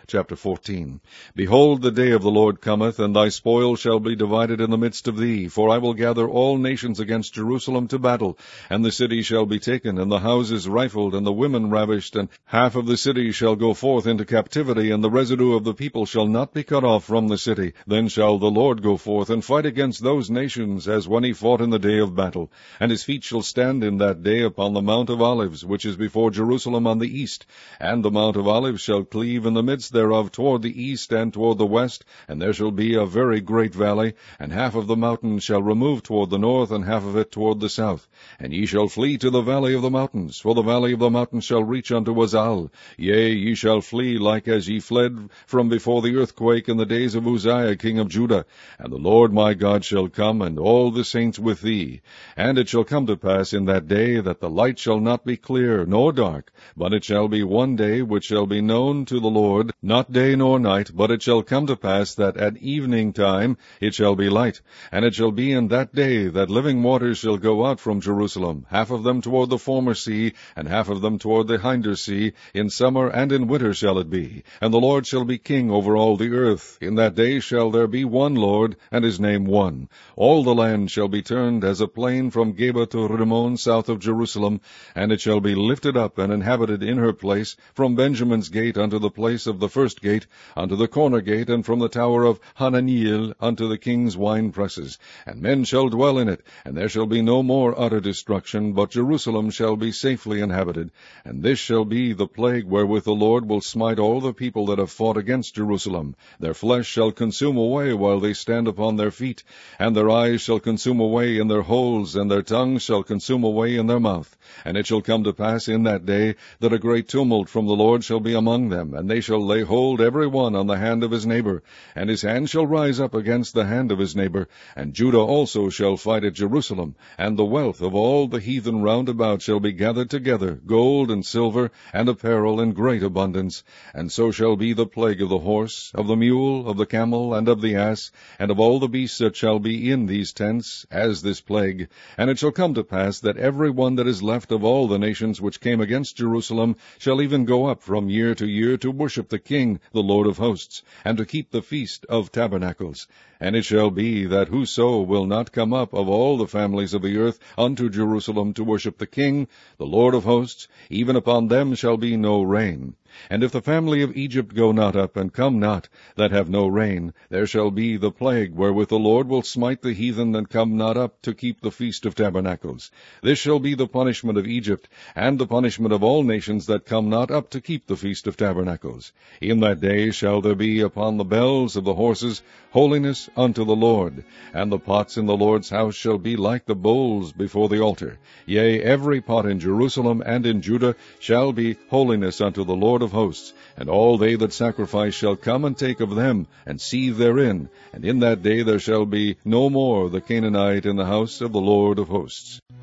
chapter 14. Behold, the day of the Lord cometh, and thy spoil shall be divided in the midst of thee. For I will gather all nations against Jerusalem to battle, and the city shall be taken, and the houses rifled, and the women ravished, and half of the city shall go forth into captivity, and the residue of the people shall not be cut off from the city. Then shall the Lord go forth and fight against those nations, as when he fought in the day of battle. And his feet shall stand in that day upon the Mount of Olives, which is before Jerusalem on the east. And the Mount of Olives shall cleave in the midst thereof toward the east and toward the west, and there shall be a very great valley, and half of the mountain shall remove toward the north, and half of it toward the south. And ye shall flee to the valley of the mountains, for the valley of the mountains shall reach unto Azal. Yea, ye shall flee like as ye fled from before the earthquake in the days of Uzziah king of Judah. And the Lord my God shall come, and all the saints with thee. And it shall come to pass in that day that the light shall not be clear nor dark, but it shall be one day which shall be known to the Lord, not day nor night. But it shall come to pass that at evening time it shall be light. And it shall be in that day that living waters shall go out from Jerusalem, half of them toward the former sea, and half of them toward the hinder sea. In summer and in winter shall it be. And the Lord shall be king over all the earth. In that day shall there be one Lord, and his name one. All the land shall be turned as a plain from Geba to Rimmon south of Jerusalem, and it shall be lifted up and inhabited in her place, from Benjamin's gate unto the place of the first gate, unto the corner gate, and from the tower of Hananiel unto the king's wine presses. And men shall dwell in it, and there shall be no more utter destruction, but Jerusalem shall be safely inhabited. And this shall be the plague wherewith the Lord will smite all the people that have fought against Jerusalem. Their flesh shall consume away while they stand upon their feet, and their eyes shall consume away in their holes, and their tongues shall consume away in their mouth. And it shall come to pass in that day that a great tumult from the Lord shall be among them, and they shall lay hold every one on the hand of his neighbor, and his hand shall rise up against the hand of his neighbor. And Judah also shall fight at Jerusalem, and the wealth of all the heathen round about shall be gathered together, gold and silver, and apparel in great abundance. And so shall be the plague of the horse, of the mule, of the camel, and of the ass, and of all the beasts that shall be in these tents, as this plague. And it shall come to pass that every one that is left of all the nations which came against Jerusalem shall even go up from year to year to worship the King, the Lord of hosts, and to keep the feast of tabernacles. And it shall be that whoso will not come up of all the families of the earth unto Jerusalem to worship the King, the Lord of hosts, even upon them shall be no rain. And if the family of Egypt go not up, and come not, that have no rain, there shall be the plague wherewith the Lord will smite the heathen that come not up to keep the feast of tabernacles. This shall be the punishment of Egypt, and the punishment of all nations that come not up to keep the feast of tabernacles. In that day shall there be upon the bells of the horses holiness unto the Lord, and the pots in the Lord's house shall be like the bowls before the altar. Yea, every pot in Jerusalem and in Judah shall be holiness unto the Lord of hosts, and all they that sacrifice shall come and take of them, and seethe therein. And in that day there shall be no more the Canaanite in the house of the Lord of hosts.